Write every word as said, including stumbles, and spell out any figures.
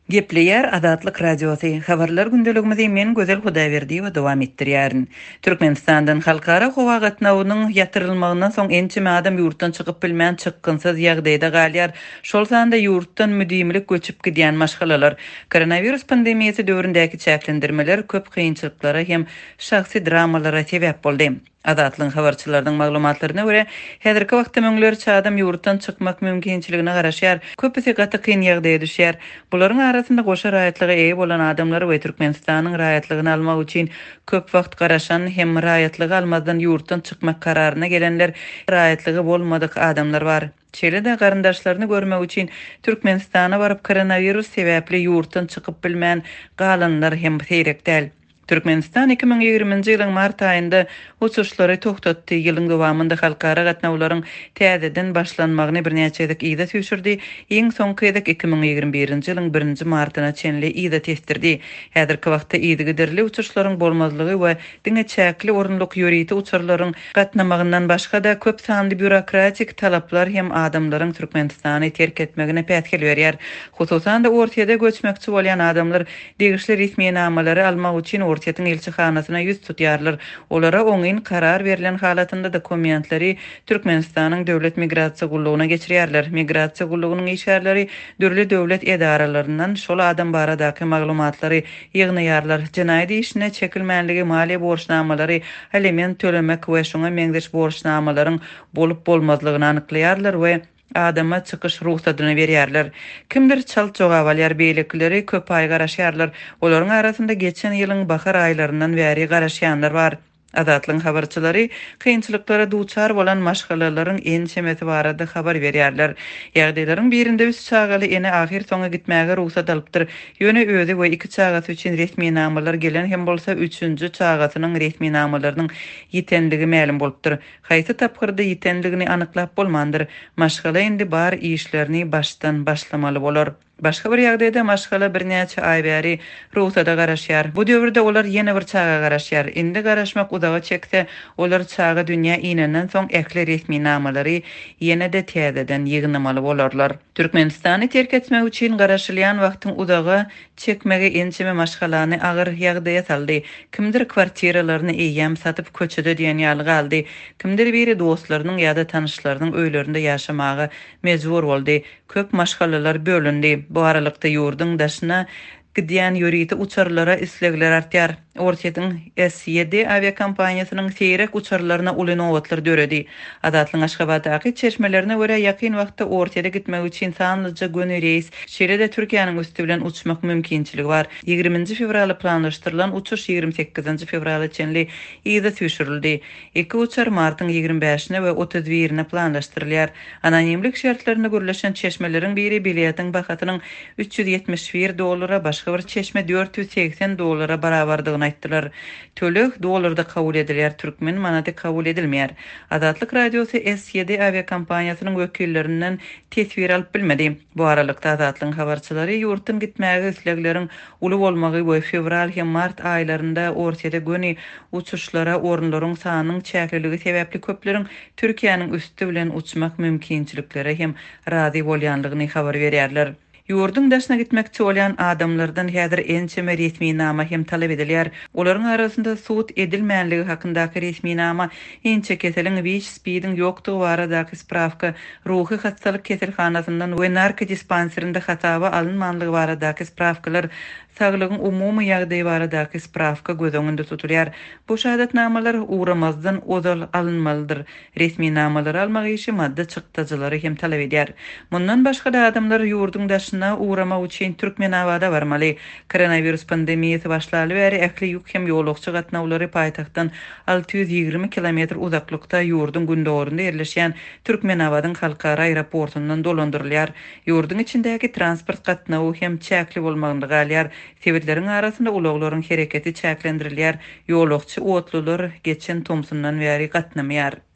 Gepleyer Adatlyk Radiosu. Habarlar gündeligimizi men Gözel Hudaýberdi we dowam etdirýärin. Türkmenistandan halkara howa gatnawynyň ýatyrylmagyndan soň ençime adam ýurtdan çykyp bilmän çykgynsyz ýagdaýda galýar. Şol sanda ýurtdan müdimlik göçüp gidýän maşgalalar, koronavirus pandemiýasy döwründäki çäklendirmeler köp kynçylyklara hem şahsy dramalara sebäp boldy. Adatlyň habarçylarynyň maglumatlaryna görä, häzirki wagtda möňler çadam ýurtdan çykmak mümkinçiligine garaşýar, köpüsi gaty kyn ýagdaýa düşýär. Bularyň arasynda goşa raýatlygy eýe bolan adamlar we Türkmenistanyň raýatlygyny almak üçin köp wagt garaşan hem raýatlygy almazdan ýurtdan çykmak kararyna gelenler, raýatlygy bolmadyk adamlar bar. Çelede garyndaşlaryny görmek üçin Türkmenistana baryp koronavirus sebäpli ýurtdan çykyp bilmän galanlar hem seýrek däl. Türkmenistan iki ming ýigrimiji ýylyň mart aýynda uçuşlary toktatdy. Ýylyň dowamında halkara gatnawlaryň täzeden başlanmagyny birnäçe edek ýyda süýşürdi. Iň soňky edek iki ming ýigrim birinji ýylyň birinji martyna çenli ýyda testirdi. Häzirki wagtda ýydy giderli uçuşlaryň bolmazlygy we diňe çäkli orunluk ýöriti uçurlaryň gatnamagyndan başga da köp sanly bürokratik talaplar hem adamlaryň Türkmenistany terk etmegine pätkil berýär. Hususan da ortada göçmekçi bolan adamlar degişli resmi namalary almak üçin ortatyň elçihanasyna ýüz tutýarlar. Olara oňyn karar berilen halatynda dokumentlary Türkmenistanyň döwlet migrasiýa gullugyna geçirýärler. Migrasiýa gullugynyň işgärleri dörli döwlet edaralarynyň şol adam baradaky maglumatlary ýygnaýarlar. Jinaýat işine çekilmänligi, maliýe borçnamalary, aliment tölemek we şoňa meňzeş borçnamalaryň bolup bolmazlygyny anyklaýarlar we adama çykyş ruhsatyny berýärler. Kimdir çal jogawalýar beýlekleri köp ay garaşýarlar. Olaryň arasynda geçen ýylyň bahar aýlaryndan bäri garaşýanlar bar. Adatlyň habarçylary kynçylyklara duçar bolan maşgalalaryň ençemeti barada habar berýärler. Ýagdaýlaryň birinde üç çagaly ene ahir soňa gitmäge ruhsat alypdyr. Ýöne özi we iki çagasy üçin resmi namalar gelen hem bolsa üçüncü çagasynyň resmi namalarynyň ýitenligi ma'lum bolupdyr. Haýsy tapgyrda ýitenligini anyklap bolmandyr. Maşgala indi bar işlerini baştan başlamaly bolar. Başga bir ýagdaýda maşgala birnäçe ay bäri ruhsata garaşýar. Bu döwürde olar ýene bir çaga garaşýar. Indi garaşmak udaga çekse, olar çaga dünýä inenden soň ekli resmi namalary ýene de täzeden ýygnamaly bolarlar. Türkmenistany terk etmek üçin garaşylýan wagtyň udaga çekmege ençeme maşgalany agyr ýagdaýa saldy. Kimdir kwartiralaryny eýýäm satyp köçede diýen ýaly galdy. Kimdir biri dostlarynyň ýa-da tanyşlarynyň öýlerinde ýaşamagy mejbur boldy. Köp maşgalalar bölündi. Bu aralykda ýurdun daşyna gidýän ýöriti uçarlara islegler artýar. Ortatyň S ýedi aviakompaniýasynyň seýrek uçarlaryna uly nowatlar döredi. Adatlyň Aşgabatdaky çeşmelerine görä ýakyn wagtda ortada gitmek üçin sanlyca göni reis şeýle Türkiýanyň üstü bilen uçmak mümkinçiligi bar. ýigriminji fevraly planlaşdyrylan uçuş ýigrim sekizinji fevraly çenli ýyda süýşürildi. Iki uçar martyň ýigrim beşine we otuz birine planlaşdyrylýar. Anonimlik şertlerine görleşen çeşmeleriň biri biletyň bahatynyň üç ýüz ýetmiş bir dollara, başga bir çeşme dört ýüz seksen dollara barabardygyny aýtdylar. Tölek dolarda kabul edilýär, türkmen manady kabul edilmeýär. Adatlyk Radiosu S ýedi aviakompaniýasynyň wekillerinden tesbir alyp bilmedi. Bu aralykda Adatlyň habarçylary ýurtdan gitmäge islegleriň uly bolmagy we fevral hem mart aýlarynda ortada göni uçuşlara orunlaryň sanynyň çäkliligi sebäpli köpleriň Türkiýanyň üstü bilen uçmak mümkinçilikleri hem razy bolýanlygyny habar berýärler. Ýurdun daşyna gitmekçi bolan adamlardan häzir ençeme resmi nama hem talap edilýär. Olaryň arasynda suwt edilmänligi hakyndaky resmi nama, ençe keseliň W I H S-piň ýokdugy baradaky spravka, ruhy hastalyk keselhanasyndan we narkodispanserinde hataba alynmanlygy baradaky spravkalar, saglygyň umumy ýagdaýy baradaky spravka göz öňünde tutulýar. Bu şahadatnamalar uğramazdan ozal alınmalydyr. Resmi namalar almak işi madda çykdyjylary hem talap edýär. Mundan başga da adamlar ýurdun daşyna uğrama üçin Türkmen awada barmaly. Koronavirus pandemiýasy başlaly bäri ähli ýük hem ýolukçy gatnawlary paýtagtdan alty ýüz ýigrim kilometr uzaklykda ýurdun gündorunda ýerleşýän Türkmen awadyň halkara aeroportundan dolandyrylýar. Ýurdun içindäki transport gatnawy hem çäkli bolmagyny galýar. Sebetleriň arasynda ulaglaryň hereketi çäklendirilýär. Ýolukçy otlular geçen Tomsundan bäri gatnamaýar.